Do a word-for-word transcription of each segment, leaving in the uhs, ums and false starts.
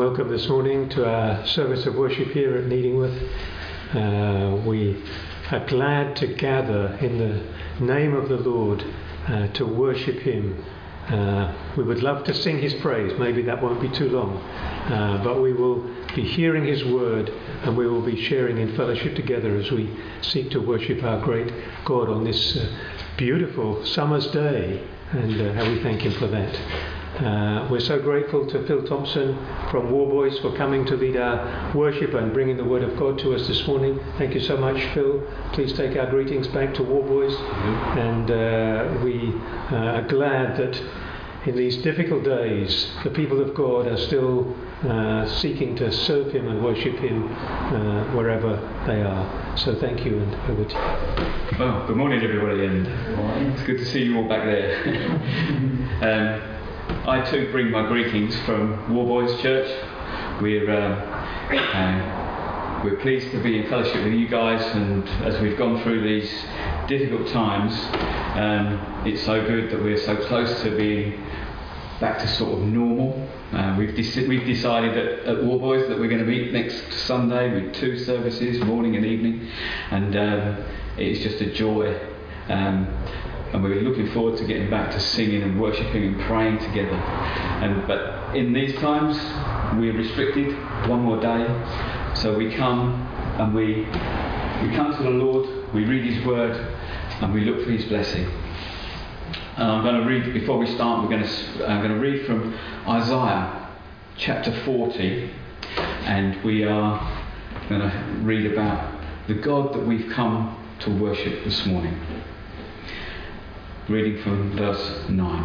welcome this morning to our service of worship here at Needingworth. Uh, we are glad to gather in the name of the Lord uh, to worship Him. Uh, we would love to sing His praise. Maybe that won't be too long. Uh, but we will be hearing His word, and we will be sharing in fellowship together as we seek to worship our great God on this uh, beautiful summer's day. And uh, how we thank Him for that. Uh, we're so grateful to Phil Thompson from War Boys for coming to lead our worship and bringing the Word of God to us this morning. Thank you so much, Phil. Please take our greetings back to War Boys. Mm-hmm. And uh, we uh, are glad that in these difficult days, the people of God are still uh, seeking to serve Him and worship Him uh, wherever they are. So thank you, and over to you. Well, good morning, everybody, and it's good to see you all back there. um, I too bring my greetings from War Boys Church. We're uh, uh, we're pleased to be in fellowship with you guys, and as we've gone through these difficult times, um, it's so good that we're so close to being back to sort of normal. Uh, we've de- we've decided at, at War Boys that we're going to meet next Sunday with two services, morning and evening, and um, it's just a joy. Um, And we're looking forward to getting back to singing and worshipping and praying together. And but in these times, we're restricted one more day. So we come and we we come to the Lord, we read His Word, and we look for His blessing. And I'm going to read, before we start, we're going to, I'm going to read from Isaiah chapter forty. And we are going to read about the God that we've come to worship this morning. Reading from verse nine.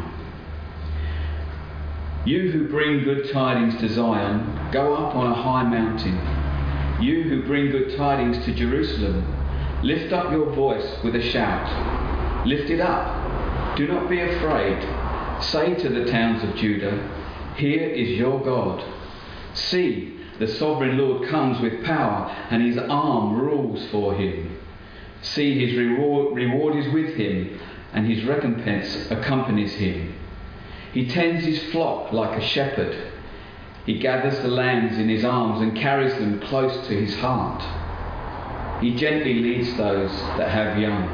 You who bring good tidings to Zion, go up on a high mountain. You who bring good tidings to Jerusalem, lift up your voice with a shout. Lift it up. Do not be afraid. Say to the towns of Judah, here is your God. See, the sovereign Lord comes with power, and His arm rules for Him. See, His reward, reward is with Him, and His recompense accompanies Him. He tends His flock like a shepherd. He gathers the lambs in His arms and carries them close to His heart. He gently leads those that have young.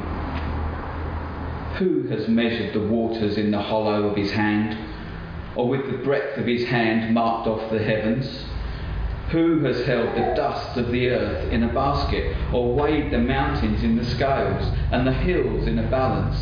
Who has measured the waters in the hollow of His hand, or with the breadth of His hand marked off the heavens? Who has held the dust of the earth in a basket, or weighed the mountains in the scales and the hills in a balance?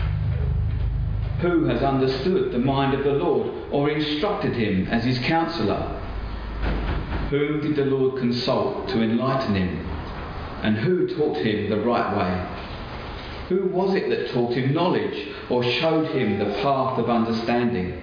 Who has understood the mind of the Lord, or instructed Him as His counsellor? Whom did the Lord consult to enlighten him? And who taught him the right way? Who was it that taught him knowledge, or showed him the path of understanding?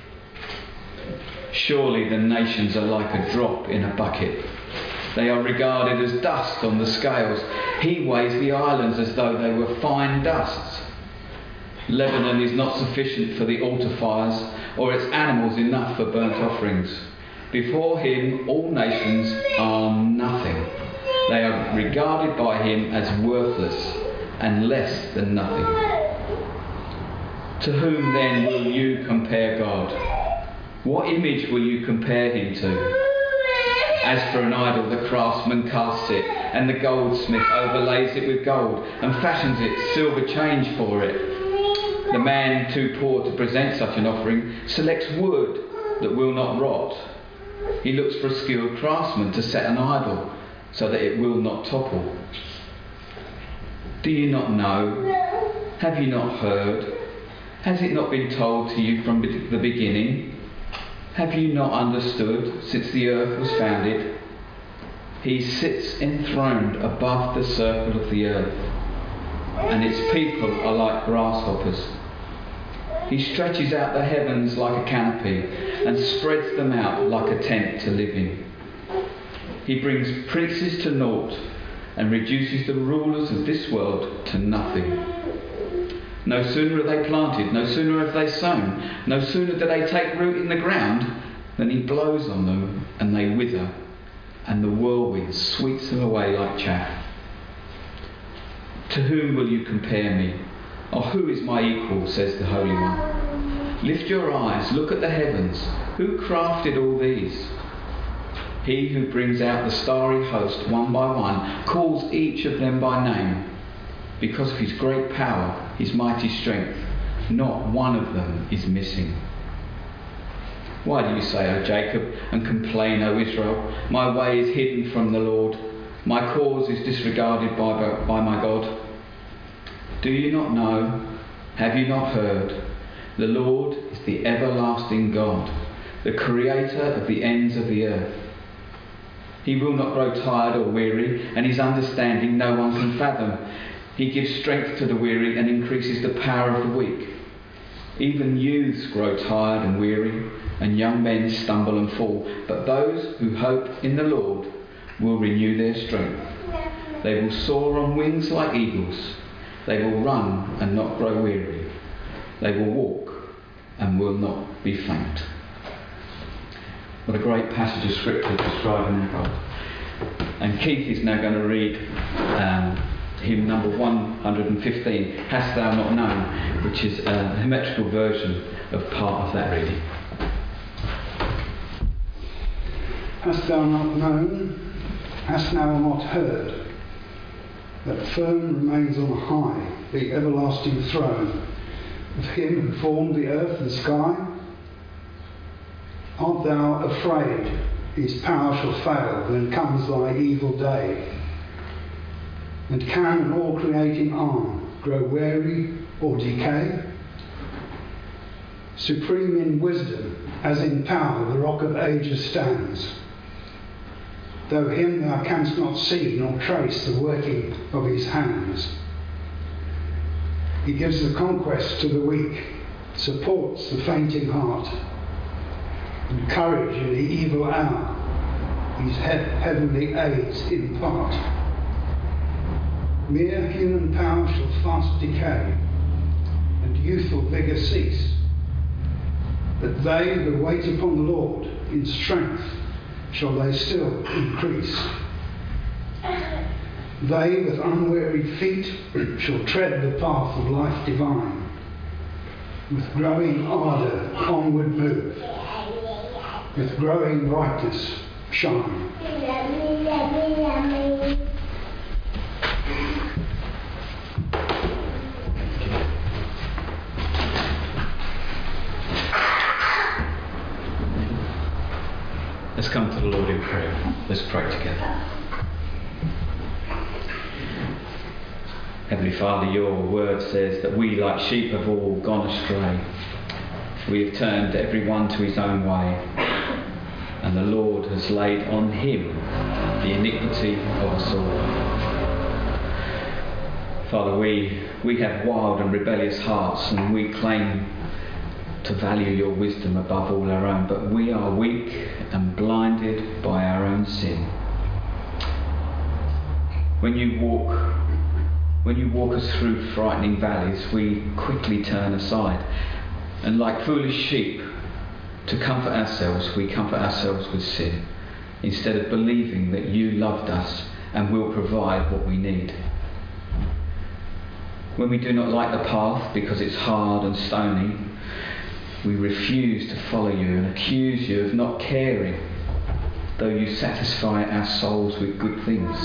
Surely the nations are like a drop in a bucket. They are regarded as dust on the scales. He weighs the islands as though they were fine dusts. Lebanon is not sufficient for the altar fires, or its animals enough for burnt offerings. Before Him all nations are nothing. They are regarded by Him as worthless and less than nothing. To whom then will you compare God? What image will you compare Him to? As for an idol, the craftsman casts it, and the goldsmith overlays it with gold, and fashions it silver change for it. The man too poor to present such an offering selects wood that will not rot. He looks for a skilled craftsman to set an idol so that it will not topple. Do you not know? Have you not heard? Has it not been told to you from the beginning? Have you not understood since the earth was founded? He sits enthroned above the circle of the earth, and its people are like grasshoppers. He stretches out the heavens like a canopy and spreads them out like a tent to live in. He brings princes to naught and reduces the rulers of this world to nothing. No sooner are they planted, no sooner have they sown, no sooner do they take root in the ground than He blows on them and they wither, and the whirlwind sweeps them away like chaff. To whom will you compare me? Or who is my equal, says the Holy One. Lift your eyes, look at the heavens. Who crafted all these? He who brings out the starry host one by one, calls each of them by name. Because of his great power, his mighty strength, not one of them is missing. Why do you say, O Jacob, and complain, O Israel? My way is hidden from the Lord. My cause is disregarded by, by my God. Do you not know? Have you not heard? The Lord is the everlasting God, the creator of the ends of the earth. He will not grow tired or weary, and his understanding no one can fathom. He gives strength to the weary and increases the power of the weak. Even youths grow tired and weary, and young men stumble and fall. But those who hope in the Lord will renew their strength. They will soar on wings like eagles. They will run and not grow weary. They will walk and will not be faint. What a great passage of scripture describing our God. And Keith is now going to read um, hymn number one hundred fifteen, Hast Thou Not Known, which is a metrical version of part of that reading. Hast thou not known, hast thou not heard, that firm remains on high the everlasting throne of him who formed the earth and sky? Art thou afraid his power shall fail when comes thy evil day? And can an all-creating arm grow weary or decay? Supreme in wisdom, as in power, the Rock of Ages stands. Though him thou canst not see nor trace the working of his hands. He gives the conquest to the weak, supports the fainting heart, and courage in the evil hour his he- heavenly aids impart. Mere human power shall fast decay, and youthful vigour cease. But they that wait upon the Lord in strength shall they still increase. They with unwearied feet shall tread the path of life divine, with growing ardour onward move, with growing brightness shine. Let's come to the Lord in prayer. Let's pray together. Heavenly Father, your word says that we like sheep have all gone astray. We have turned every one to his own way, and the Lord has laid on him the iniquity of us all. Father, we, we have wild and rebellious hearts, and we claim to value your wisdom above all our own, but we are weak and blinded by our own sin. When you walk when you walk us through frightening valleys, we quickly turn aside, and like foolish sheep, to comfort ourselves, we comfort ourselves with sin, instead of believing that you loved us and will provide what we need. When we do not like the path because it's hard and stony, we refuse to follow you and accuse you of not caring, though you satisfy our souls with good things.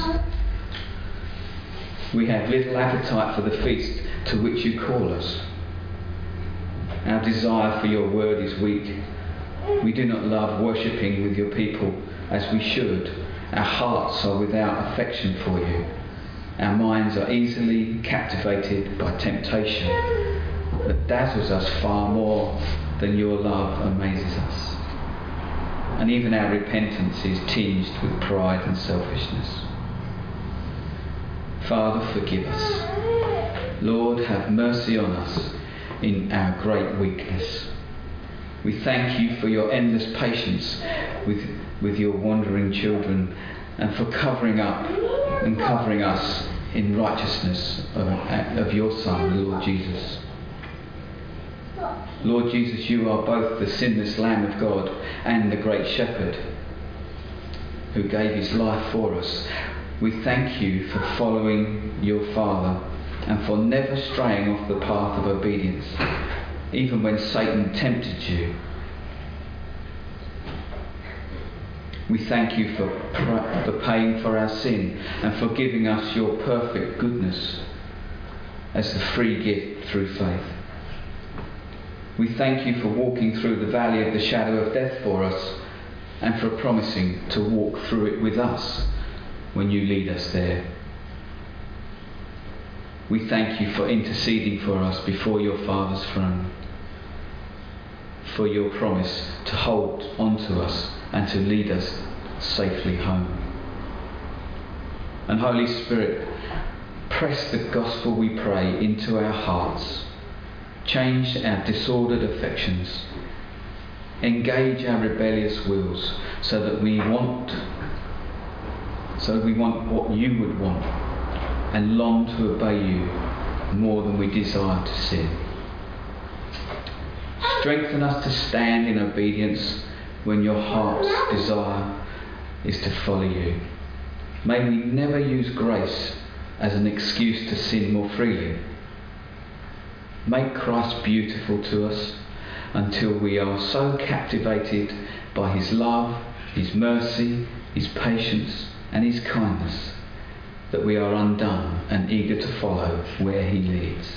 We have little appetite for the feast to which you call us. Our desire for your word is weak. We do not love worshipping with your people as we should. Our hearts are without affection for you. Our minds are easily captivated by temptation that dazzles us far more than your love amazes us. And even our repentance is tinged with pride and selfishness. Father, forgive us. Lord, have mercy on us in our great weakness. We thank you for your endless patience with, with your wandering children, and for covering up and covering us in righteousness of, of your Son, the Lord Jesus. Lord Jesus, you are both the sinless Lamb of God and the great Shepherd who gave his life for us. We thank you for following your Father and for never straying off the path of obedience, even when Satan tempted you. We thank you for, for paying for our sin and for giving us your perfect goodness as the free gift through faith. We thank you for walking through the valley of the shadow of death for us and for promising to walk through it with us when you lead us there. We thank you for interceding for us before your Father's throne, for your promise to hold on to us and to lead us safely home. And Holy Spirit, press the gospel, we pray, into our hearts. Change our disordered affections. Engage our rebellious wills so that we want so that we want what you would want and long to obey you more than we desire to sin. Strengthen us to stand in obedience when your heart's desire is to follow you. May we never use grace as an excuse to sin more freely. Make Christ beautiful to us until we are so captivated by his love, his mercy, his patience and his kindness that we are undone and eager to follow where he leads.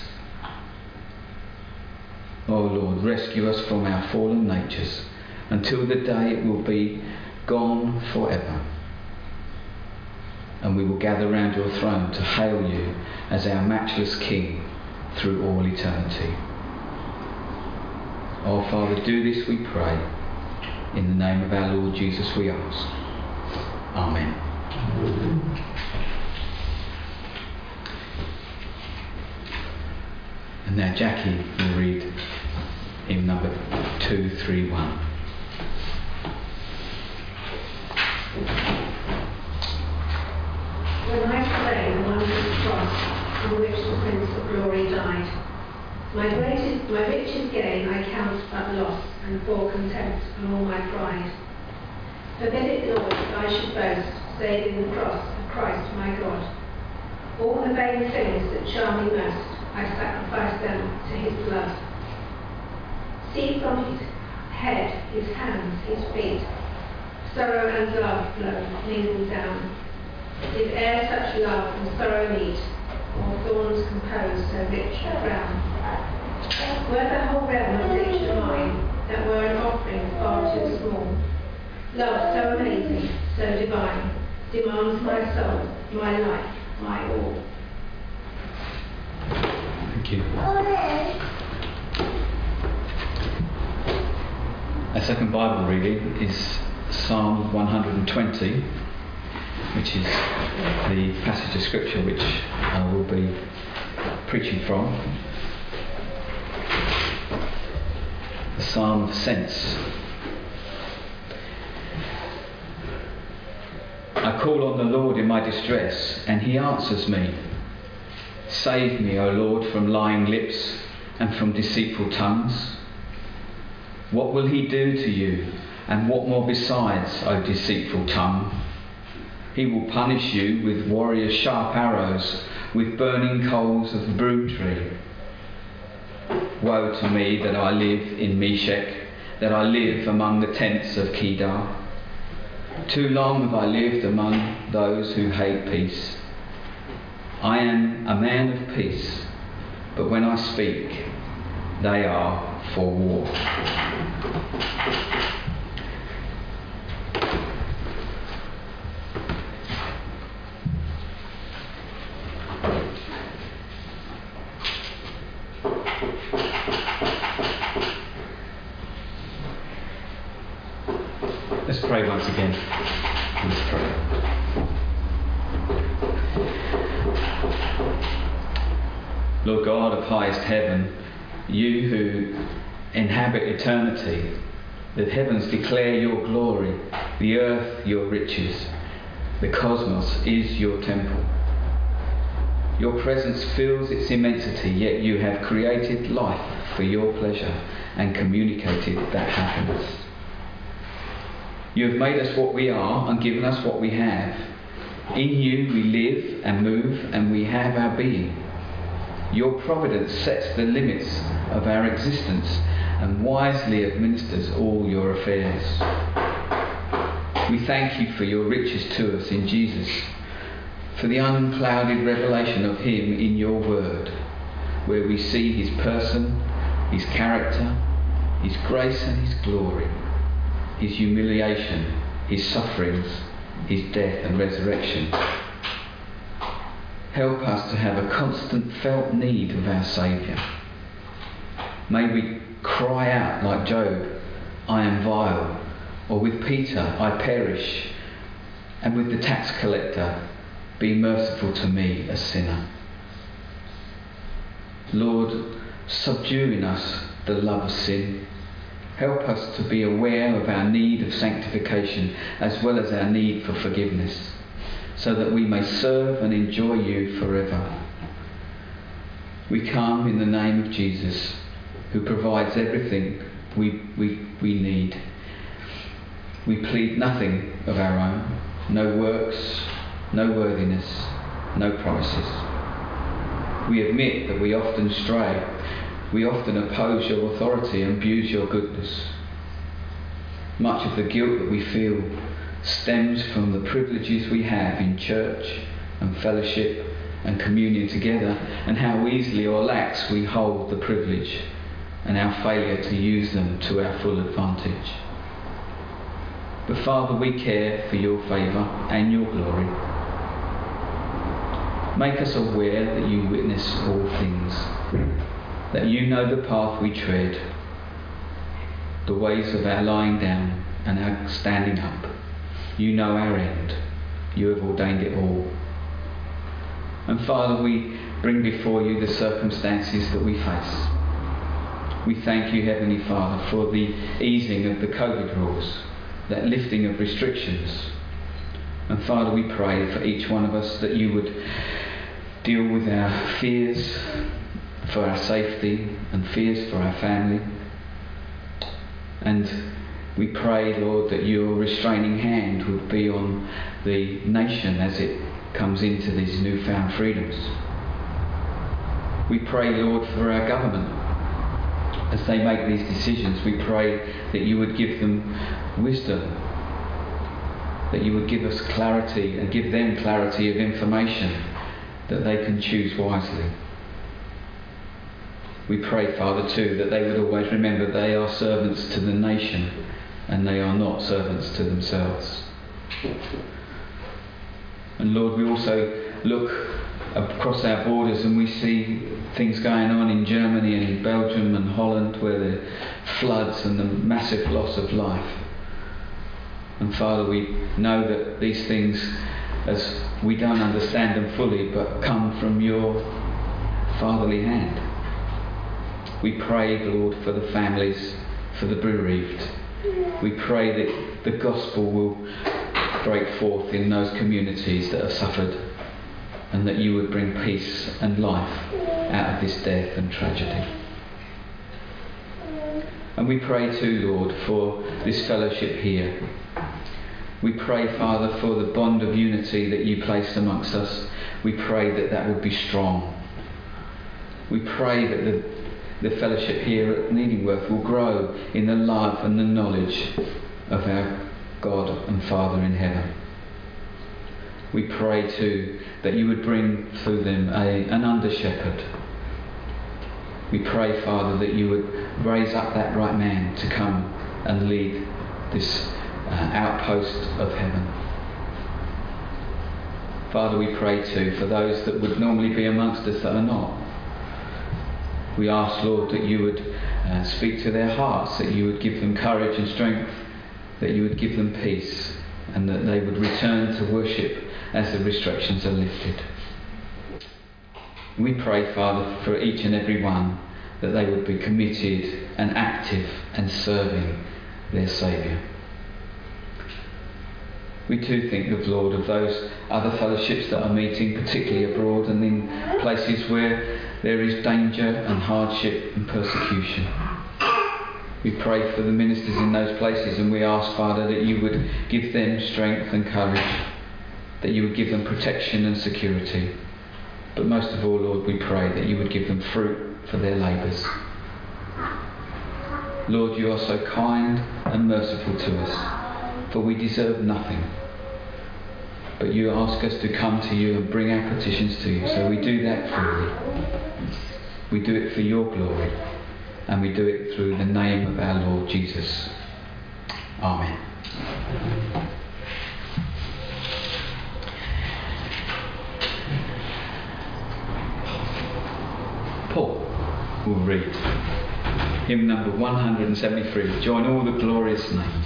Oh Lord, rescue us from our fallen natures until the day it will be gone forever, and we will gather round your throne to hail you as our matchless King through all eternity. Oh Father, do this we pray. In the name of our Lord Jesus we ask. Amen. And now Jackie will read hymn number two three one. When I pray the wondrous cross on which the Prince of Glory died, my greatest, my richest gain I count but loss, and pour contempt on all my pride. Forbid it, Lord, that I should boast, save in the cross of Christ my God. All the vain things that charm me most, I sacrifice them to his blood. See from his head, his hands, his feet, sorrow and love flow mingled down. If e'er such love and sorrow meet, or thorns compose so rich a crown, were the whole realm of nature mine, that were an offering far too small. Love so amazing, so divine, demands my soul, my life, my all. Thank you. Our second Bible reading is Psalm one hundred twenty, which is the passage of scripture which I will be preaching from. The Psalm of Sense. I call on the Lord in my distress, and he answers me. Save me, O Lord, from lying lips and from deceitful tongues. What will he do to you, and what more besides, O deceitful tongue? He will punish you with warriors' sharp arrows, with burning coals of the broom tree. Woe to me that I live in Meshech, that I live among the tents of Kedar. Too long have I lived among those who hate peace. I am a man of peace, but when I speak, they are for war. Let's pray once again. Let's pray. Lord God of highest heaven, you who inhabit eternity, the heavens declare your glory, the earth your riches, the cosmos is your temple. Your presence fills its immensity, yet you have created life for your pleasure and communicated that happiness. You have made us what we are and given us what we have. In you we live and move and we have our being. Your providence sets the limits of our existence and wisely administers all your affairs. We thank you for your riches to us in Jesus, for the unclouded revelation of him in your word, where we see his person, his character, his grace and his glory, his humiliation, his sufferings, his death and resurrection. Help us to have a constant felt need of our Saviour. May we cry out like Job, I am vile, or with Peter, I perish, and with the tax collector, be merciful to me, a sinner. Lord, subdue in us the love of sin. Help us to be aware of our need of sanctification as well as our need for forgiveness, so that we may serve and enjoy you forever. We come in the name of Jesus, who provides everything we, we, we need. We plead nothing of our own, no works, no worthiness, no promises. We admit that we often stray. We often oppose your authority and abuse your goodness. Much of the guilt that we feel stems from the privileges we have in church and fellowship and communion together, and how easily or lax we hold the privilege and our failure to use them to our full advantage. But Father, we care for your favour and your glory. Make us aware that you witness all things, that you know the path we tread, the ways of our lying down and our standing up. You know our end. You have ordained it all. And Father, we bring before you the circumstances that we face. We thank you, Heavenly Father, for the easing of the COVID rules, that lifting of restrictions. And Father, we pray for each one of us that you would deal with our fears for our safety and fears for our family. And we pray, Lord, that your restraining hand would be on the nation as it comes into these newfound freedoms. We pray, Lord, for our government. As they make these decisions, we pray that you would give them wisdom, that you would give us clarity and give them clarity of information, that they can choose wisely. We pray, Father, too, that they would always remember they are servants to the nation and they are not servants to themselves. And Lord, we also look across our borders and we see things going on in Germany and in Belgium and Holland, where the floods and the massive loss of life. And Father, we know that these things, as we don't understand them fully, but come from your fatherly hand. We pray, Lord, for the families, for the bereaved. We pray that the gospel will break forth in those communities that have suffered, and that you would bring peace and life out of this death and tragedy. And we pray too, Lord, for this fellowship here. We pray, Father, for the bond of unity that you placed amongst us. We pray that that would be strong. We pray that the, the fellowship here at Kneadingworth will grow in the love and the knowledge of our God and Father in heaven. We pray too that you would bring through them a, an under-shepherd. We pray, Father, that you would raise up that right man to come and lead this uh, outpost of heaven. Father, we pray too for those that would normally be amongst us that are not. We ask, Lord, that you would uh, speak to their hearts, that you would give them courage and strength, that you would give them peace, and that they would return to worship as the restrictions are lifted. We pray, Father, for each and every one, that they would be committed and active and serving their Saviour. We too think of, Lord, of those other fellowships that are meeting, particularly abroad and in places where there is danger and hardship and persecution. We pray for the ministers in those places, and we ask, Father, that you would give them strength and courage, that you would give them protection and security. But most of all, Lord, we pray that you would give them fruit for their labours. Lord, you are so kind and merciful to us. for we deserve nothing. But you ask us to come to you and bring our petitions to you. So we do that freely. We do it for your glory. And we do it through the name of our Lord Jesus. Amen. Paul will read hymn number one hundred seventy-three. Join all the glorious names.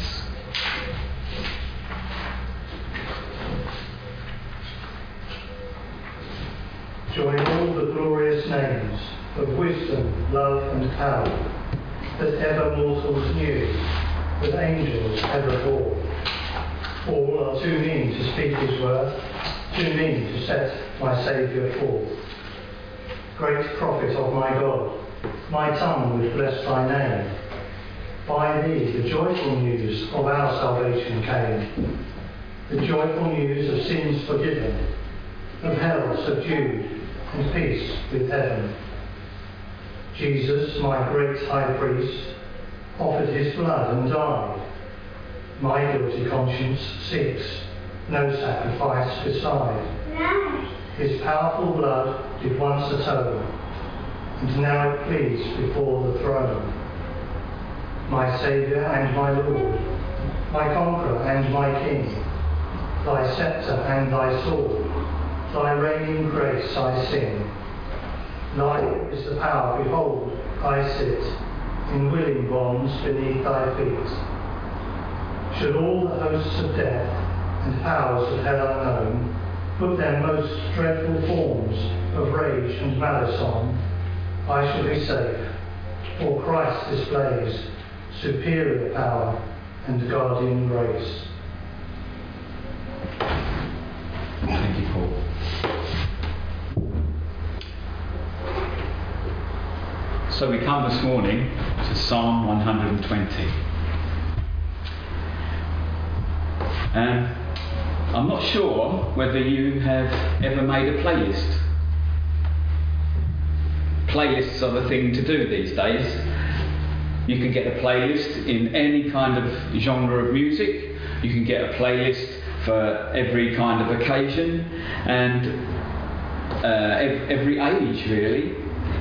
Join all the glorious names of wisdom, love and power that ever mortals knew, that angels ever bore. All are too mean to speak his worth, too mean to set my Saviour forth. Great prophet of my God, my tongue will bless thy name. By thee the joyful news of our salvation came, the joyful news of sins forgiven, of hell subdued, and peace with heaven. Jesus, my great high priest, offered his blood and died. My guilty conscience seeks no sacrifice beside. His powerful blood did once atone, and now it pleads before the throne. My Saviour and my Lord, my Conqueror and my King, thy sceptre and thy sword, thy reigning grace I sing. Thine is the power, behold, I sit in willing bonds beneath thy feet. Should all the hosts of death and powers of hell unknown put their most dreadful forms of rage and malice on, I shall be safe, for Christ displays superior power and guardian grace. Thank you, Paul. So we come this morning to Psalm one hundred twenty. And I'm not sure whether you have ever made a playlist. Playlists are the thing to do these days. You can get a playlist in any kind of genre of music. You can get a playlist for every kind of occasion and uh, every age, really.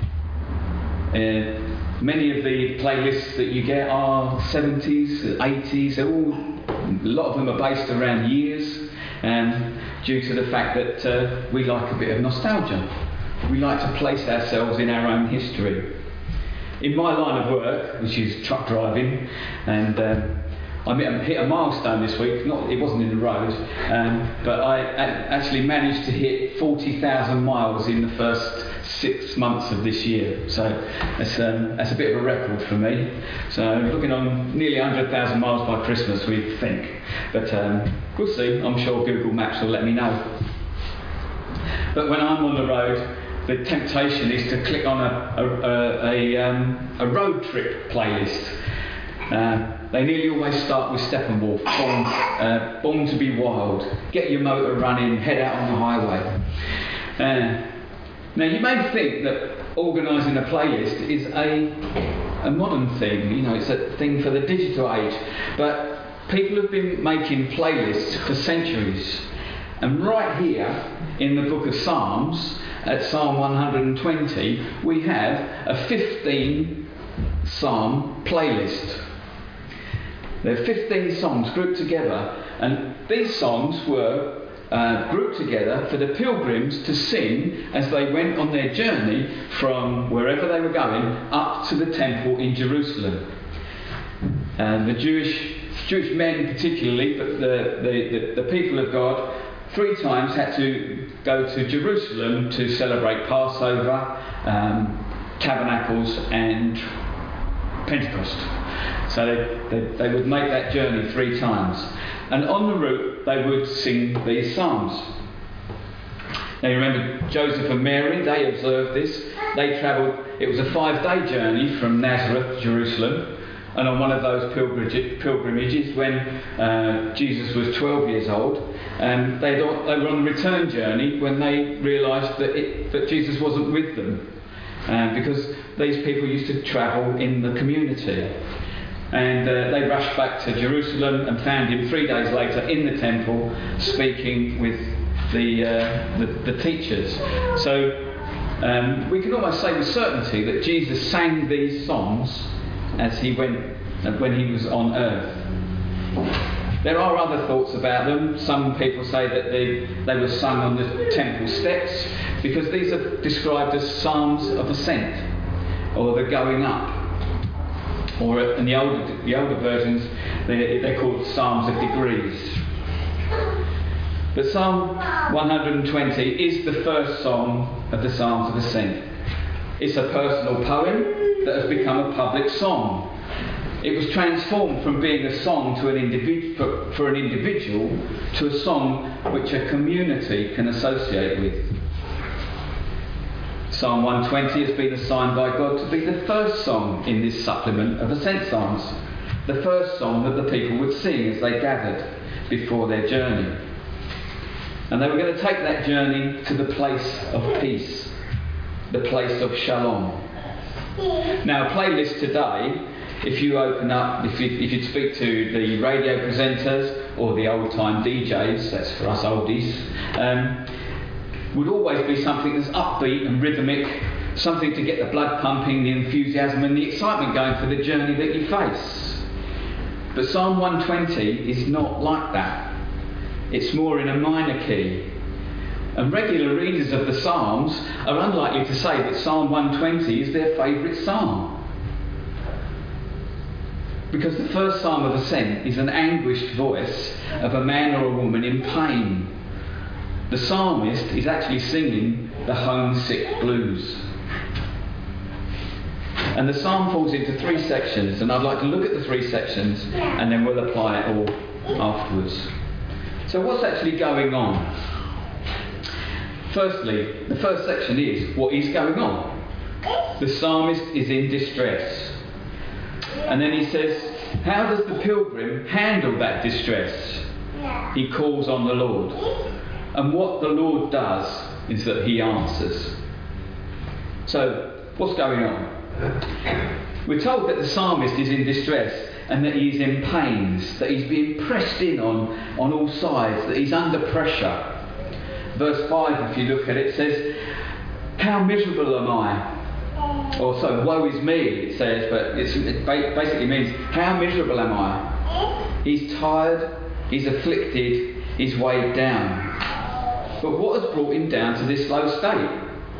Uh, many of the playlists that you get are seventies, eighties, they're all, a lot of them are based around years, and due to the fact that uh, we like a bit of nostalgia. We like to place ourselves in our own history. In my line of work, which is truck driving, and um, I hit a milestone this week. Not, it wasn't in the road, um, but I a- actually managed to hit forty thousand miles in the first six months of this year. So that's, um, that's a bit of a record for me. So looking on nearly one hundred thousand miles by Christmas, we think. But um, we'll see. I'm sure Google Maps will let me know. But when I'm on the road, the temptation is to click on a, a, a, a, um, a road trip playlist. Uh, they nearly always start with Steppenwolf, born, uh, born to be wild. Get your motor running, head out on the highway. Uh, now you may think that organising a playlist is a, a modern thing, you know, it's a thing for the digital age, but people have been making playlists for centuries. And right here in the book of Psalms, at Psalm one hundred twenty, we have a fifteen psalm playlist. There are fifteen songs grouped together, and these songs were uh, grouped together for the pilgrims to sing as they went on their journey from wherever they were going up to the temple in Jerusalem. And the Jewish Jewish men particularly, but the, the, the, the people of God, three times had to go to Jerusalem to celebrate Passover, um, Tabernacles and Pentecost. So they, they, they would make that journey three times. And on the route they would sing these psalms. Now you remember Joseph and Mary, they observed this. They travelled, it was a five-day journey from Nazareth to Jerusalem. And on one of those pilgrimages, when uh, Jesus was twelve years old, um, they, they were on the return journey when they realised that, it, that Jesus wasn't with them. Um, because these people used to travel in the community. And uh, they rushed back to Jerusalem and found him three days later in the temple speaking with the, uh, the, the teachers. So um, we can almost say with certainty that Jesus sang these songs as he went, uh, when he was on earth. There are other thoughts about them. Some people say that they, they were sung on the temple steps, because these are described as psalms of ascent, or the going up. Or in the older, the older versions, they're, they're called psalms of degrees. But Psalm one hundred twenty is the first song of the Psalms of Ascent. It's a personal poem that has become a public song. It was transformed from being a song to an individ- for, for an individual to a song which a community can associate with. Psalm one twenty has been assigned by God to be the first song in this supplement of Ascent Psalms, the first song that the people would sing as they gathered before their journey. And they were going to take that journey to the place of peace, the place of shalom. Now, a playlist today, if you open up, if you if you speak to the radio presenters or the old-time D Js, that's for us oldies, um, would always be something that's upbeat and rhythmic, something to get the blood pumping, the enthusiasm and the excitement going for the journey that you face. But Psalm one twenty is not like that. It's more in a minor key. And regular readers of the Psalms are unlikely to say that Psalm one twenty is their favourite psalm. Because the first Psalm of Ascent is an anguished voice of a man or a woman in pain. The psalmist is actually singing the homesick blues. And the psalm falls into three sections, and I'd like to look at the three sections and then we'll apply it all afterwards. So what's actually going on? Firstly, the first section is what is going on. The psalmist is in distress. And then he says, how does the pilgrim handle that distress? He calls on the Lord. And what the Lord does is that he answers. So, what's going on? We're told that the psalmist is in distress and that he's in pains, that he's being pressed in on, on all sides, that he's under pressure. Verse five, if you look at it, says, how miserable am I? Or so, woe is me, it says, but it's, it basically means, how miserable am I? He's tired, he's afflicted, he's weighed down. But what has brought him down to this low state?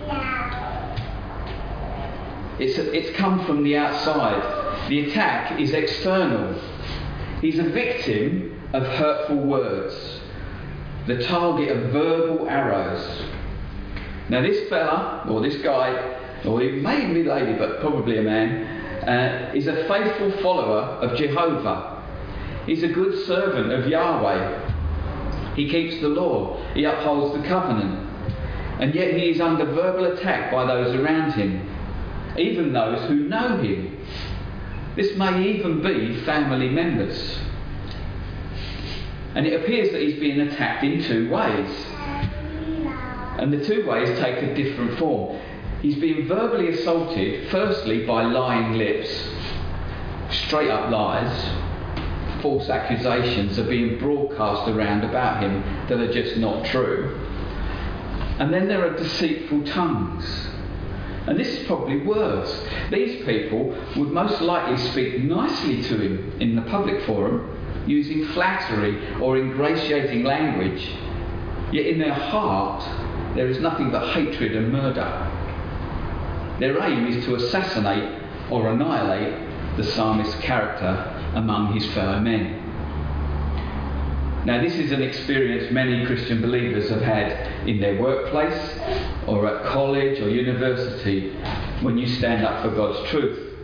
It's, it's come from the outside. The attack is external. He's a victim of hurtful words, the target of verbal arrows. Now this fella, or this guy, or he may even be a lady, but probably a man, uh, is a faithful follower of Jehovah. He's a good servant of Yahweh. He keeps the law. He upholds the covenant. And yet he is under verbal attack by those around him, even those who know him. This may even be family members. And it appears that he's being attacked in two ways. And the two ways take a different form. He's being verbally assaulted, firstly by lying lips, straight up lies. False accusations are being broadcast around about him that are just not true. And then there are deceitful tongues. And this is probably worse. These people would most likely speak nicely to him in the public forum, using flattery or ingratiating language. Yet in their heart, there is nothing but hatred and murder. Their aim is to assassinate or annihilate the psalmist's character among his fellow men. Now, this is an experience many Christian believers have had in their workplace or at college or university when you stand up for God's truth.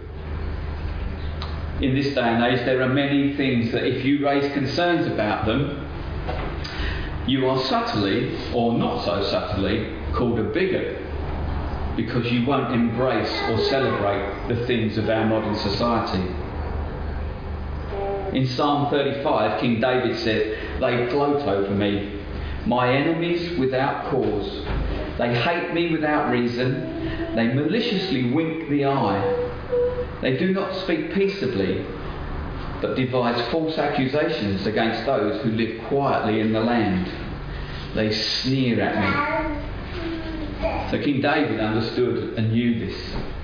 In this day and age, there are many things that if you raise concerns about them, you are subtly, or not so subtly, called a bigot, because you won't embrace or celebrate the things of our modern society. In Psalm thirty-five, King David said, they gloat over me, my enemies without cause. They hate me without reason. They maliciously wink the eye. They do not speak peaceably. but devises false accusations against those who live quietly in the land. They sneer at me. So King David understood and knew this.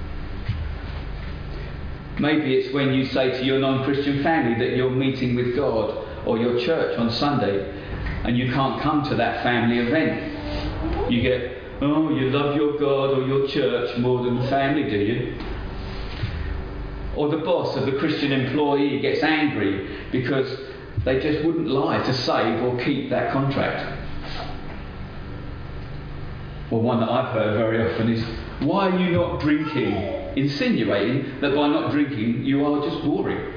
Maybe it's when you say to your non-Christian family that you're meeting with God or your church on Sunday and you can't come to that family event. You get, oh, you love your God or your church more than the family, do you? Or the boss of the Christian employee gets angry because they just wouldn't lie to save or keep that contract. Or one that I've heard very often is, why are you not drinking? Insinuating that by not drinking you are just boring.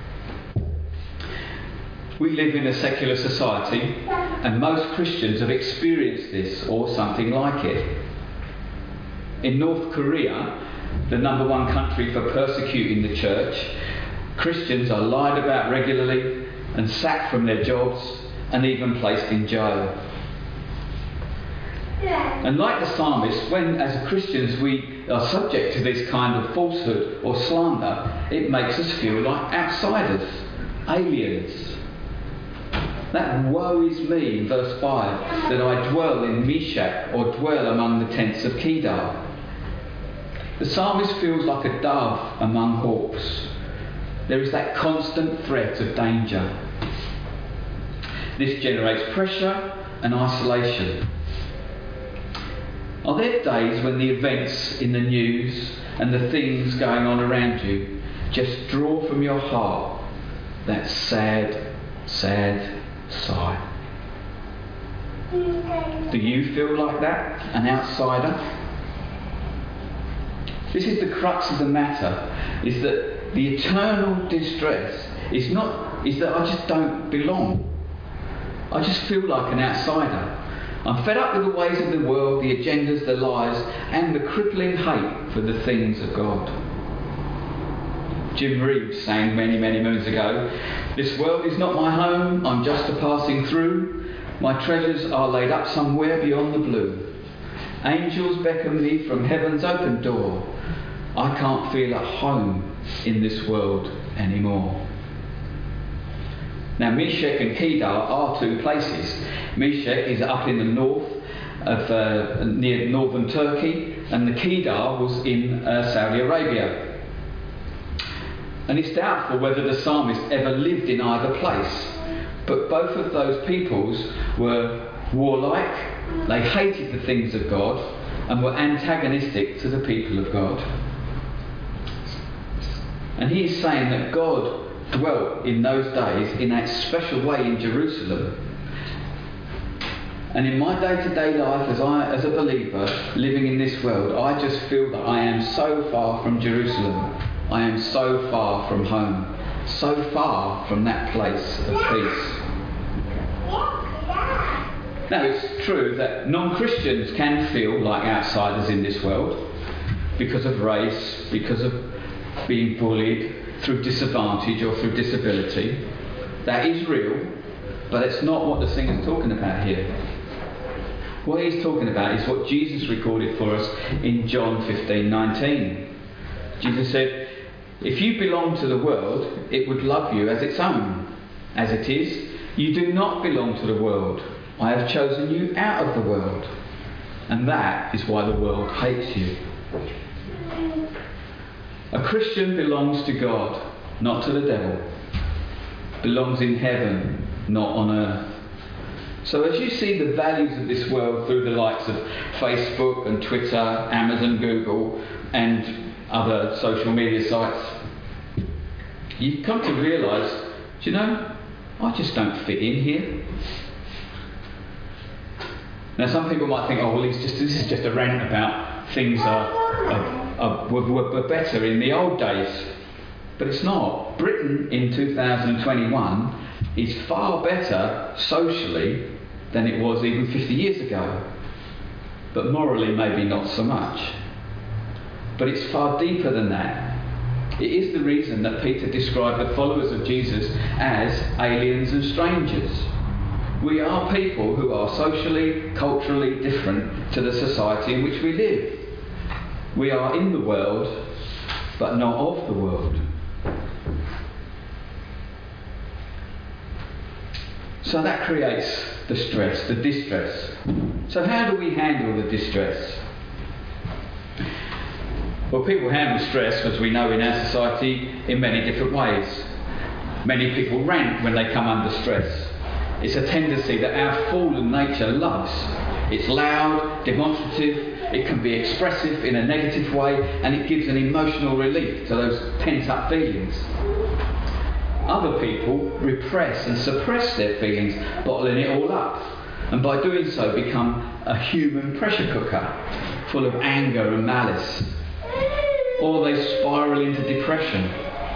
We live in a secular society and most Christians have experienced this or something like it. In North Korea, the number one country for persecuting the church, Christians are lied about regularly and sacked from their jobs and even placed in jail. And like the psalmist, when as Christians we are subject to this kind of falsehood or slander, it makes us feel like outsiders, aliens. That woe is me, in verse five, that I dwell in Meshach or dwell among the tents of Kedar. The psalmist feels like a dove among hawks. There is that constant threat of danger. This generates pressure and isolation. Are there days when the events in the news and the things going on around you just draw from your heart that sad, sad sigh? Do you feel like that, an outsider? This is the crux of the matter, is that the eternal distress is not is that I just don't belong. I just feel like an outsider. I'm fed up with the ways of the world, the agendas, the lies, and the crippling hate for the things of God. Jim Reeves sang many, many moons ago, "This world is not my home, I'm just a passing through. My treasures are laid up somewhere beyond the blue. Angels beckon me from heaven's open door. I can't feel at home in this world anymore." Now, Meshach and Kedar are two places. Meshach is up in the north of uh, near northern Turkey, and the Kedar was in uh, Saudi Arabia. And it's doubtful whether the psalmist ever lived in either place. But both of those peoples were warlike, they hated the things of God, and were antagonistic to the people of God. And he is saying that God dwelt in those days in that special way in Jerusalem. And in my day-to-day life as I, as a believer living in this world, I just feel that I am so far from Jerusalem. I am so far from home, so far from that place of peace. Now, it's true that non-Christians can feel like outsiders in this world because of race, because of being bullied, through disadvantage or through disability. That is real, but it's not what the singer's talking about here. What he's talking about is what Jesus recorded for us in John fifteen nineteen. Jesus said, "If you belong to the world, it would love you as its own. As it is, you do not belong to the world. I have chosen you out of the world. And that is why the world hates you." A Christian belongs to God, not to the devil. Belongs in heaven, not on earth. So as you see the values of this world through the likes of Facebook and Twitter, Amazon, Google, and other social media sites, you come to realise, do you know, I just don't fit in here. Now some people might think, oh well, it's just, this is just a rant about things are, are, are, were, were better in the old days. But it's not. Britain in two thousand twenty-one is far better socially than it was even fifty years ago. But morally maybe not so much. But it's far deeper than that. It is the reason that Peter described the followers of Jesus as aliens and strangers. We are people who are socially, culturally different to the society in which we live. We are in the world, but not of the world. So that creates the stress, the distress. So how do we handle the distress? Well, people handle stress, as we know in our society, in many different ways. Many people rant when they come under stress. It's a tendency that our fallen nature loves. It's loud, demonstrative, it can be expressive in a negative way, and it gives an emotional relief to those pent-up feelings. Other people repress and suppress their feelings, bottling it all up, and by doing so become a human pressure cooker, full of anger and malice. Or they spiral into depression.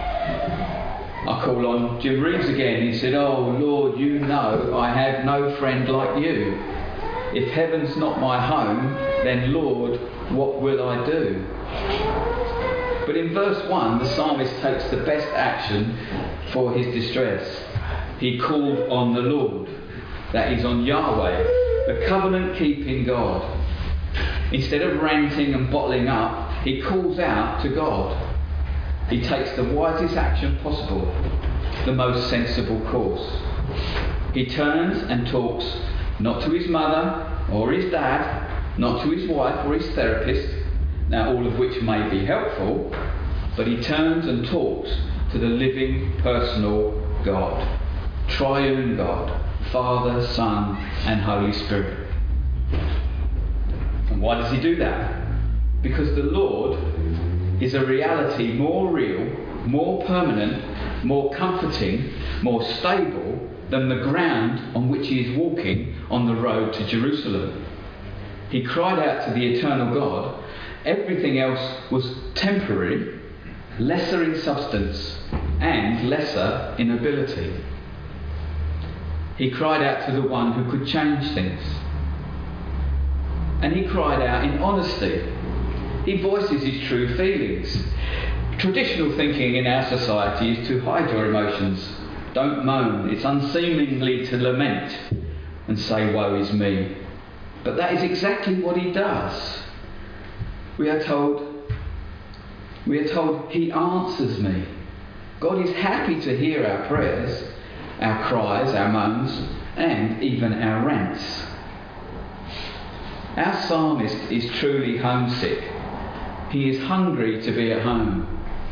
I call on Jim Reeves again. He said, "Oh Lord, you know I have no friend like you. If heaven's not my home, then Lord, what will I do?" But in verse one, the psalmist takes the best action for his distress. He called on the Lord. That is, on Yahweh, the covenant-keeping God. Instead of ranting and bottling up, he calls out to God. He takes the wisest action possible, the most sensible course. He turns and talks not to his mother or his dad, not to his wife or his therapist, now all of which may be helpful, but he turns and talks to the living, personal God, triune God, Father, Son and Holy Spirit. And why does he do that? Because the Lord is a reality more real, more permanent, more comforting, more stable than the ground on which he is walking on the road to Jerusalem. He cried out to the eternal God. Everything else was temporary, lesser in substance and lesser in ability. He cried out to the one who could change things. And he cried out in honesty. He voices his true feelings. Traditional thinking in our society is to hide your emotions. Don't moan. It's unseemly to lament and say, "Woe is me." But that is exactly what he does. We are told, we are told, he answers me. God is happy to hear our prayers, our cries, our moans, and even our rants. Our psalmist is truly homesick. He is hungry to be at home.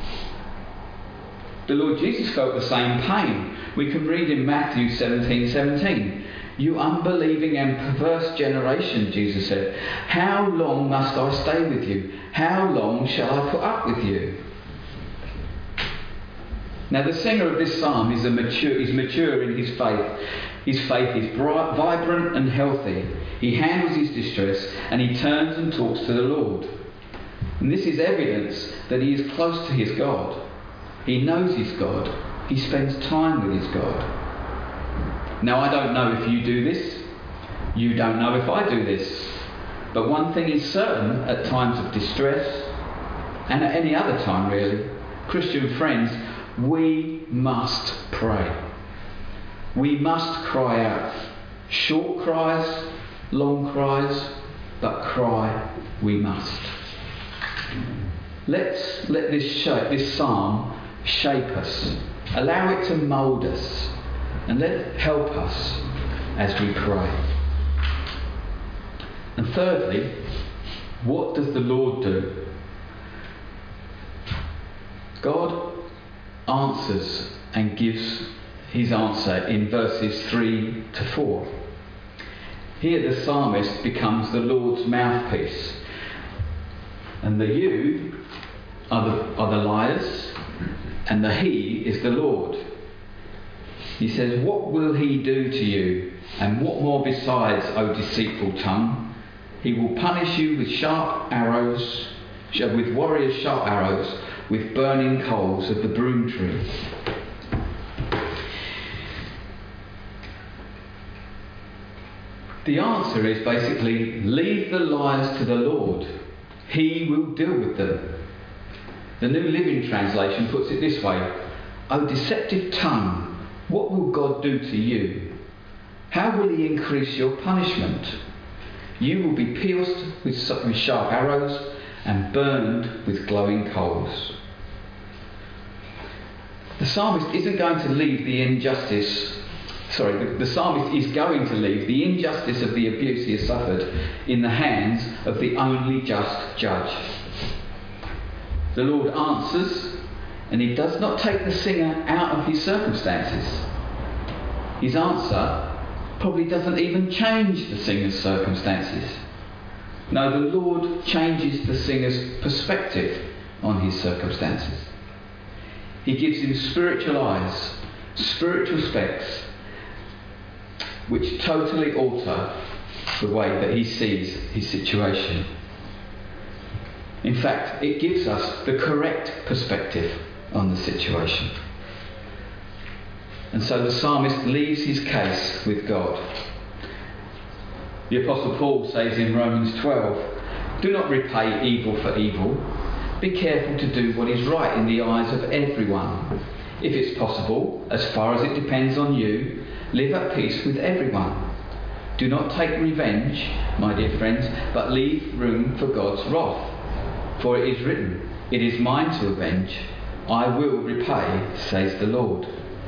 The Lord Jesus felt the same pain. We can read in Matthew seventeen seventeen. "You unbelieving and perverse generation," Jesus said, "how long must I stay with you? How long shall I put up with you?" Now the singer of this psalm is, a mature, is mature in his faith. His faith is bright, vibrant and healthy. He handles his distress and he turns and talks to the Lord. And this is evidence that he is close to his God. He knows his God. He spends time with his God. Now I don't know if you do this. You don't know if I do this. But one thing is certain at times of distress, and at any other time really, Christian friends, we must pray. We must cry out. Short cries, long cries, but cry we must. Let's let this shape, this psalm shape us. Allow it to mould us. And let it help us as we pray. And thirdly, what does the Lord do? God answers and gives his answer in verses three to four. Here the psalmist becomes the Lord's mouthpiece. And the you are the, are the liars, and the he is the Lord. He says, "What will he do to you? And what more besides, O deceitful tongue? He will punish you with sharp arrows, with warriors' sharp arrows, with burning coals of the broom tree." The answer is basically, leave the lies to the Lord. He will deal with them. The New Living Translation puts it this way: "O deceptive tongue, what will God do to you? How will he increase your punishment? You will be pierced with sharp arrows and burned with glowing coals." The psalmist isn't going to leave the injustice sorry, the, the psalmist is going to leave the injustice of the abuse he has suffered in the hands of the only just judge. The Lord answers, and he does not take the singer out of his circumstances. His answer probably doesn't even change the singer's circumstances. No, the Lord changes the singer's perspective on his circumstances. He gives him spiritual eyes, spiritual specs, which totally alter the way that he sees his situation. In fact, it gives us the correct perspective on the situation. And so the psalmist leaves his case with God. The Apostle Paul says in Romans twelve, "Do not repay evil for evil. Be careful to do what is right in the eyes of everyone. If it's possible, as far as it depends on you, live at peace with everyone. Do not take revenge, my dear friends, but leave room for God's wrath. For it is written, 'It is mine to avenge. I will repay,' says the Lord."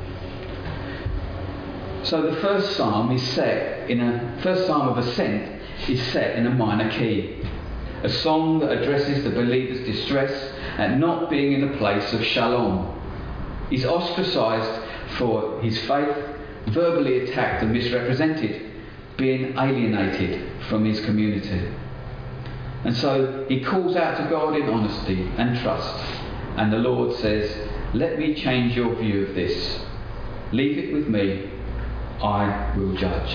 So the first psalm is set in a first psalm of ascent is set in a minor key, a song that addresses the believer's distress at not being in a place of shalom. He's ostracised for his faith, verbally attacked and misrepresented, being alienated from his community. And so he calls out to God in honesty and trust, and the Lord says, "Let me change your view of this. Leave it with me. I will judge."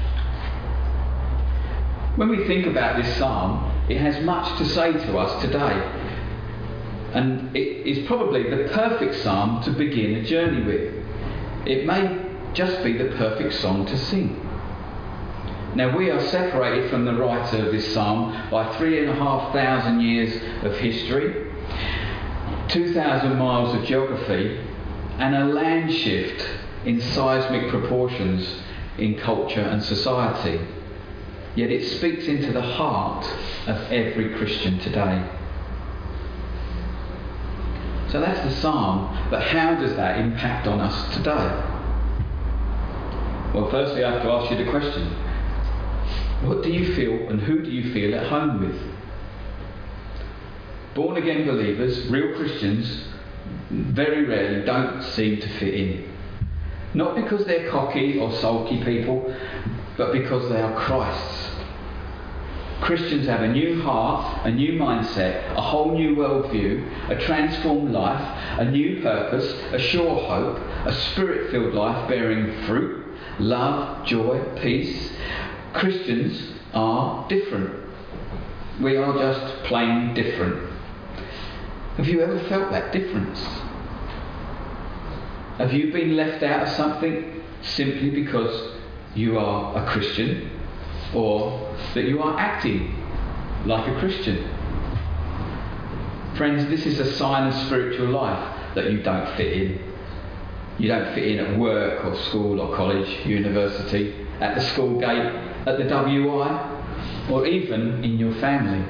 When we think about this psalm, it has much to say to us today. And it is probably the perfect psalm to begin a journey with. It may just be the perfect song to sing. Now, we are separated from the writer of this psalm by three and a half thousand years of history, two thousand miles of geography, and a land shift in seismic proportions in culture and society. Yet it speaks into the heart of every Christian today. So that's the psalm, but how does that impact on us today? Well, firstly, I have to ask you the question: what do you feel and who do you feel at home with? Born again believers, real Christians, very rarely don't seem to fit in. Not because they're cocky or sulky people, but because they are Christ's. Christians have a new heart, a new mindset, a whole new worldview, a transformed life, a new purpose, a sure hope, a spirit-filled life bearing fruit, love, joy, peace. Christians are different. We are just plain different. Have you ever felt that difference? Have you been left out of something simply because you are a Christian, or that you are acting like a Christian? Friends, this is a sign of spiritual life that you don't fit in. You don't fit in at work or school or college, university, at the school gate, at the W I, or even in your family.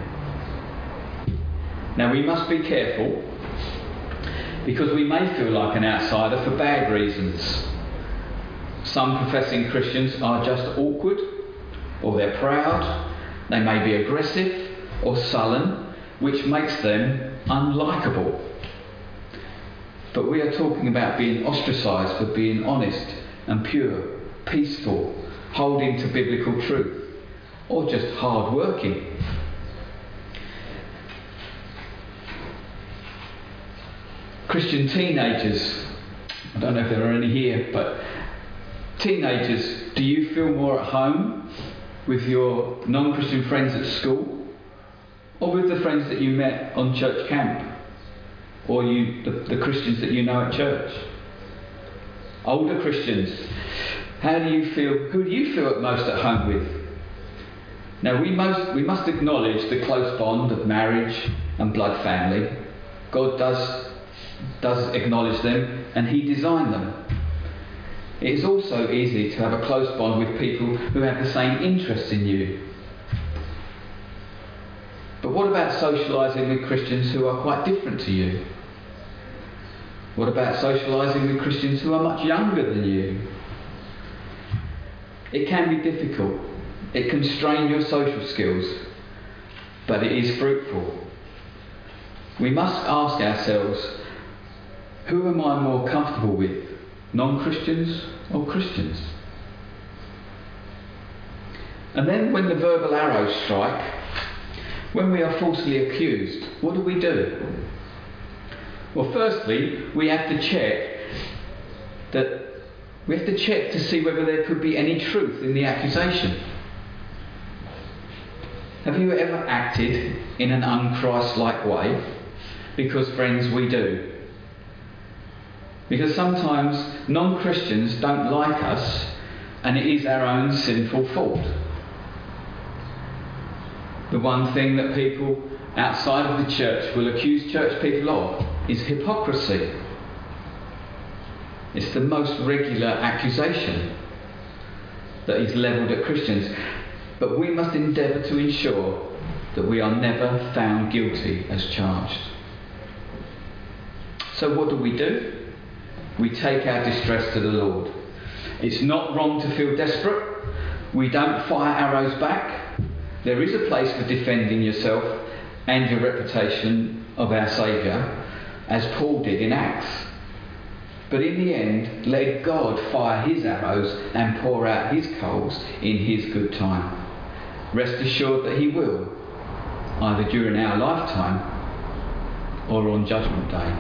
Now, we must be careful, because we may feel like an outsider for bad reasons. Some professing Christians are just awkward, or they're proud, they may be aggressive or sullen, which makes them unlikable. But we are talking about being ostracised for being honest and pure, peaceful, holding to biblical truth, or just hard working. Christian teenagers, I don't know if there are any here, but teenagers, do you feel more at home with your non-Christian friends at school, or with the friends that you met on church camp, or you, the, the Christians that you know at church? Older Christians, how do you feel? Who do you feel most at home with? Now, we most we must acknowledge the close bond of marriage and blood family. God does does acknowledge them, and He designed them. It is also easy to have a close bond with people who have the same interests in you. But what about socialising with Christians who are quite different to you? What about socialising with Christians who are much younger than you? It can be difficult. It can strain your social skills, but it is fruitful. We must ask ourselves, who am I more comfortable with, non-Christians or Christians? And then when the verbal arrows strike, when we are falsely accused, what do we do? Well, firstly, we have to check that we have to check to see whether there could be any truth in the accusation. Have you ever acted in an un-Christ-like way? Because, friends, we do. Because sometimes non-Christians don't like us, and it is our own sinful fault. The one thing that people outside of the church will accuse church people of is hypocrisy. It's the most regular accusation that is levelled at Christians. But we must endeavour to ensure that we are never found guilty as charged. So what do we do? We take our distress to the Lord. It's not wrong to feel desperate. We don't fire arrows back. There is a place for defending yourself and your reputation of our Saviour, as Paul did in Acts. But in the end, let God fire his arrows and pour out his coals in his good time. Rest assured that he will, either during our lifetime or on Judgment Day.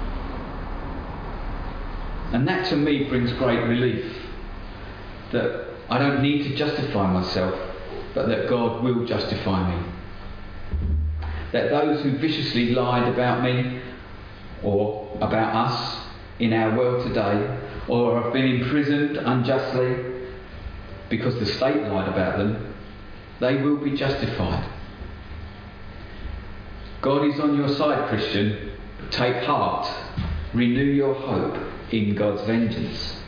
And that to me brings great relief, that I don't need to justify myself, but that God will justify me. That those who viciously lied about me or about us in our world today, or have been imprisoned unjustly because the state lied about them, they will be justified. God is on your side, Christian. Take heart. Renew your hope in God's vengeance.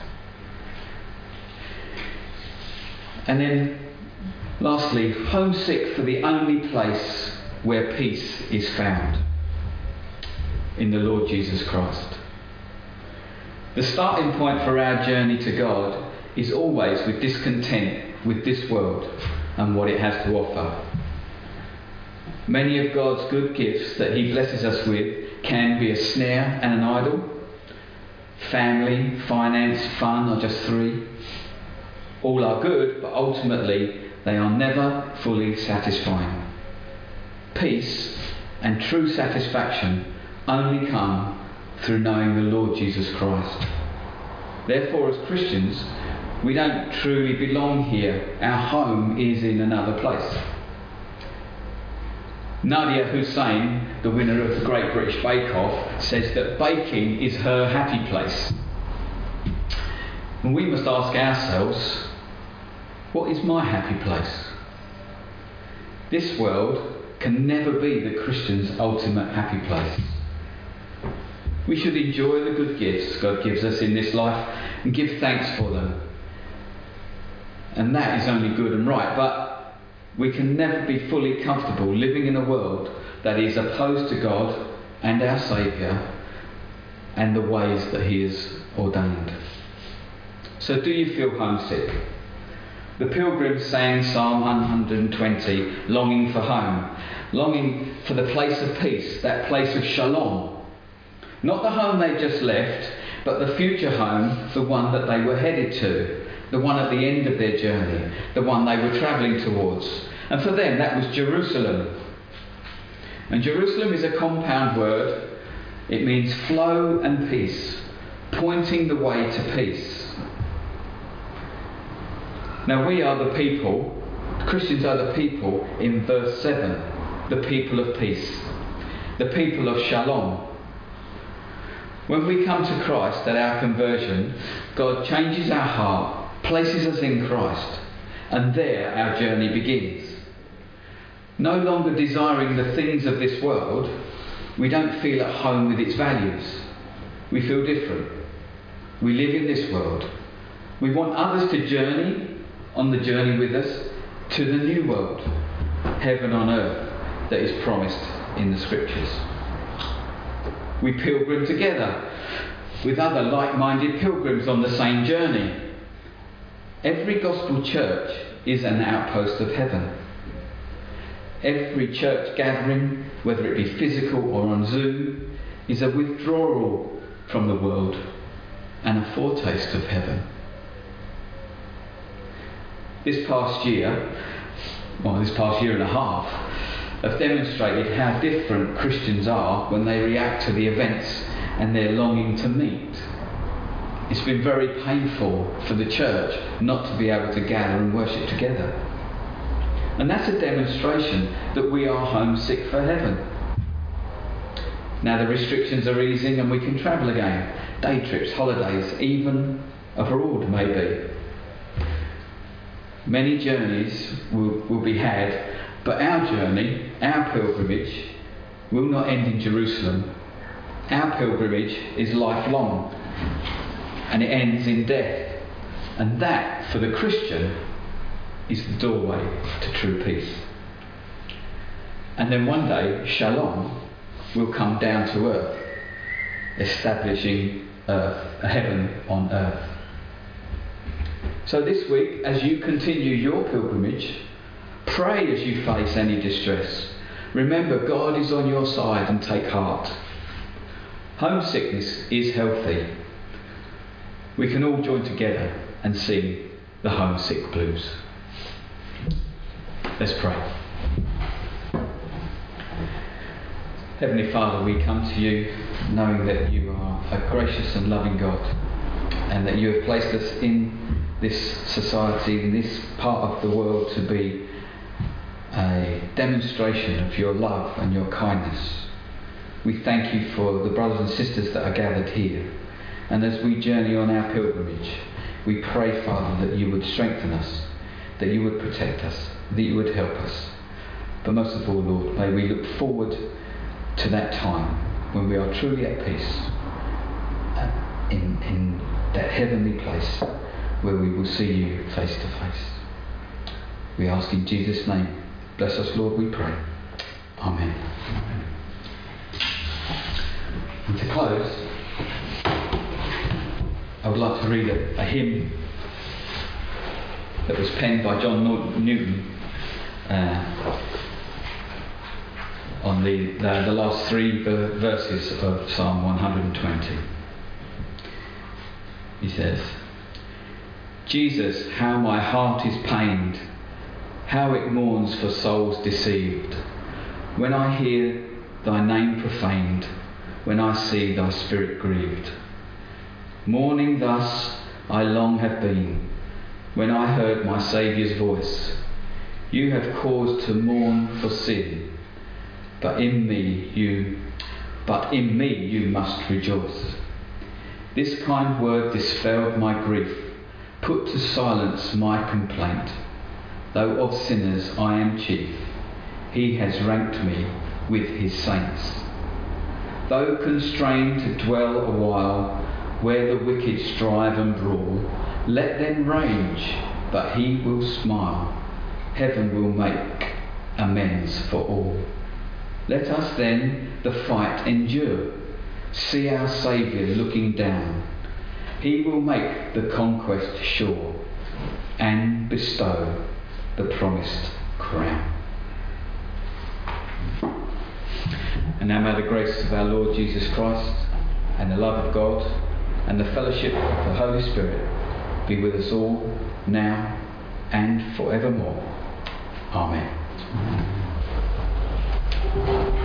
And then, lastly, homesick for the only place where peace is found, in the Lord Jesus Christ. The starting point for our journey to God is always with discontent with this world and what it has to offer. Many of God's good gifts that he blesses us with can be a snare and an idol. Family, finance, fun are just three. All are good, but ultimately they are never fully satisfying. Peace and true satisfaction only come through knowing the Lord Jesus Christ. Therefore, as Christians, we don't truly belong here. Our home is in another place. Nadia Hussain, the winner of the Great British Bake Off, says that baking is her happy place. And we must ask ourselves, what is my happy place? This world can never be the Christian's ultimate happy place. We should enjoy the good gifts God gives us in this life and give thanks for them. And that is only good and right, but we can never be fully comfortable living in a world that is opposed to God and our Saviour and the ways that he has ordained. So do you feel homesick? The pilgrims sang Psalm one hundred twenty, longing for home, longing for the place of peace, that place of shalom. Not the home they just left, but the future home, the one that they were headed to, the one at the end of their journey, the one they were travelling towards. And for them, that was Jerusalem. And Jerusalem is a compound word. It means flow and peace, pointing the way to peace. Now we are the people, Christians are the people in verse seven, the people of peace, the people of shalom. When we come to Christ at our conversion, God changes our heart, places us in Christ, and there our journey begins. No longer desiring the things of this world, we don't feel at home with its values. We feel different. We live in this world. We want others to journey on the journey with us to the new world, heaven on earth, that is promised in the Scriptures. We pilgrim together with other like-minded pilgrims on the same journey. Every gospel church is an outpost of heaven. Every church gathering, whether it be physical or on Zoom, is a withdrawal from the world and a foretaste of heaven. This past year, well, this past year and a half, have demonstrated how different Christians are when they react to the events and their longing to meet. It's been very painful for the church not to be able to gather and worship together. And that's a demonstration that we are homesick for heaven. Now the restrictions are easing and we can travel again. Day trips, holidays, even abroad maybe. Many journeys will, will be had, but our journey, our pilgrimage, will not end in Jerusalem. Our pilgrimage is lifelong, and it ends in death. And that, for the Christian, is the doorway to true peace. And then one day, Shalom will come down to earth, establishing earth, a heaven on earth. So this week, as you continue your pilgrimage, pray as you face any distress. Remember, God is on your side, and take heart. Homesickness is healthy. We can all join together and sing the Homesick Blues. Let's pray. Heavenly Father, we come to you knowing that you are a gracious and loving God, and that you have placed us in this society, in this part of the world, to be a demonstration of your love and your kindness. We thank you for the brothers and sisters that are gathered here. And as we journey on our pilgrimage, we pray, Father, that you would strengthen us, that you would protect us, that you would help us. But most of all, Lord, may we look forward to that time when we are truly at peace in, in that heavenly place where we will see you face to face. We ask in Jesus' name. Bless us, Lord, we pray. Amen. Amen. And to close, I would like to read a, a hymn that was penned by John Newton uh, on the, the, the last three ver- verses of Psalm one hundred twenty. He says, Jesus, how my heart is pained, how it mourns for souls deceived, when I hear thy name profaned, when I see thy spirit grieved. Mourning thus I long have been, when I heard my Saviour's voice. You have cause to mourn for sin, but in me you, but in me you must rejoice. This kind word dispelled my grief, put to silence my complaint. Though of sinners I am chief, he has ranked me with his saints. Though constrained to dwell a while where the wicked strive and brawl, let them rage, but he will smile. Heaven will make amends for all. Let us then the fight endure, see our Saviour looking down. He will make the conquest sure, and bestow the promised crown. And now may the grace of our Lord Jesus Christ, and the love of God, and the fellowship of the Holy Spirit be with us all, now and forevermore. Amen.